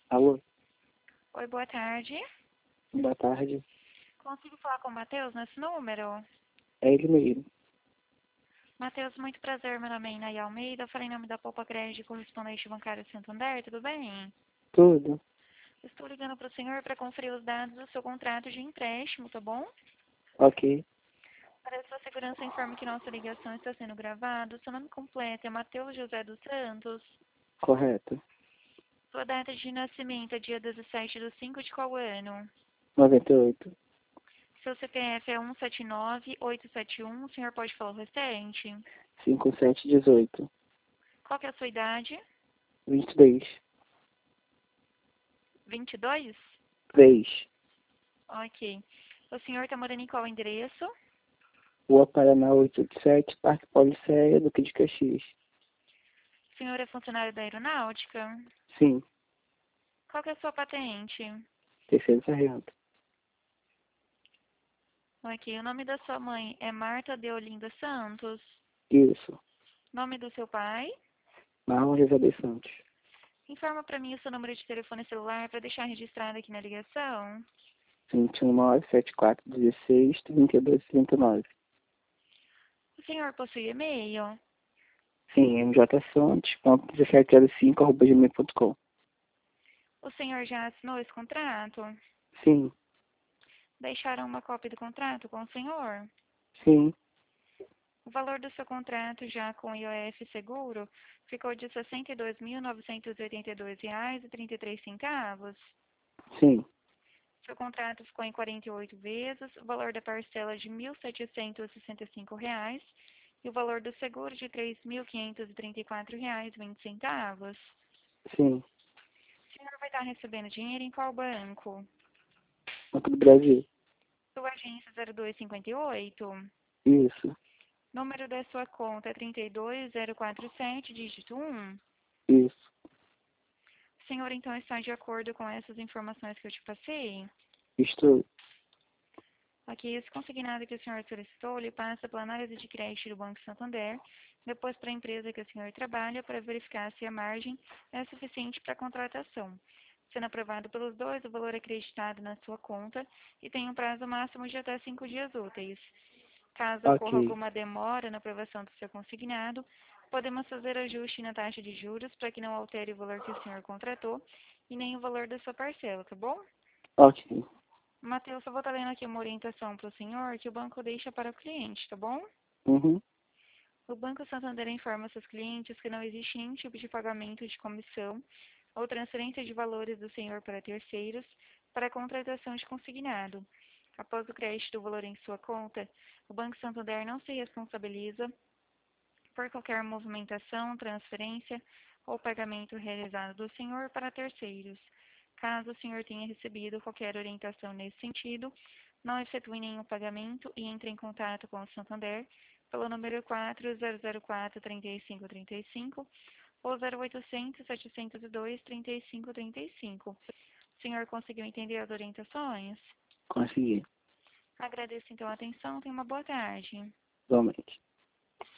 Alô, Oi, boa tarde. boa tarde. Consigo falar com o Matheus nesse número? É ele mesmo. Matheus, muito prazer. Meu nome é Inaí Almeida. Eu falei em nome da Poupa Crédito Correspondente Bancário Santander. Tudo bem? Tudo? Estou ligando para o senhor para conferir os dados do seu contrato de empréstimo, tá bom? Ok, Para sua segurança, informe que nossa ligação está sendo gravada. Seu nome completo é Matheus José dos Santos. correto. Sua data de nascimento é dia 17 de 5 de qual ano? 98, Seu CPF é 179871. O senhor pode falar o restante? 5718, Qual que é a sua idade? 23, 22? 3, Ok. O senhor está morando em qual endereço? Rua Paraná 887, Parque Paulicéia, Duque de Caxias. O senhor é funcionário da aeronáutica? Sim, Qual que é a sua patente? terceiro sargento. Ok. O nome da sua mãe é Marta de Olinda Santos. Isso, Nome do seu pai? Marlon José dos Santos. Informa para mim o seu número de telefone celular para deixar registrado aqui na ligação. 21974163239. O senhor possui e-mail? Sim, mjsantos.1705@gmail.com. O senhor já assinou esse contrato? Sim, Deixaram uma cópia do contrato com o senhor? sim, O valor do seu contrato, já com o IOF seguro, ficou de R$ 62.982,33. sim, Seu contrato ficou em 48 vezes, o valor da parcela de R$ 1.765 e o valor do seguro de R$ 3.534,20. sim. O senhor vai estar recebendo dinheiro em qual banco? Banco do Brasil. Sua agência 0258. Isso, Número da sua conta é 32047, dígito 1. isso. O senhor então está de acordo com essas informações que eu te passei? Estou. Aqui, esse consignado que o senhor solicitou, ele passa pela análise de crédito do Banco Santander, depois para a empresa que o senhor trabalha, para verificar se a margem é suficiente para a contratação. Sendo aprovado pelos dois, o valor é acreditado na sua conta e tem um prazo máximo de até 5 dias úteis. Caso ocorra Ok, alguma demora na aprovação do seu consignado, podemos fazer ajuste na taxa de juros para que não altere o valor que o senhor contratou e nem o valor da sua parcela, tá bom? ok. Matheus, eu vou estar lendo aqui uma orientação para o senhor que o banco deixa para o cliente, tá bom? Uhum. O Banco Santander informa seus clientes que não existe nenhum tipo de pagamento de comissão ou transferência de valores do senhor para terceiros para a contratação de consignado. Após o crédito do valor em sua conta, o Banco Santander não se responsabiliza por qualquer movimentação, transferência ou pagamento realizado do senhor para terceiros. Caso o senhor tenha recebido qualquer orientação nesse sentido, não efetue nenhum pagamento e entre em contato com o Santander pelo número 4004-3535 ou 0800-702-3535. O senhor conseguiu entender as orientações? Consegui. Agradeço então a atenção. Tenha uma boa tarde. Igualmente.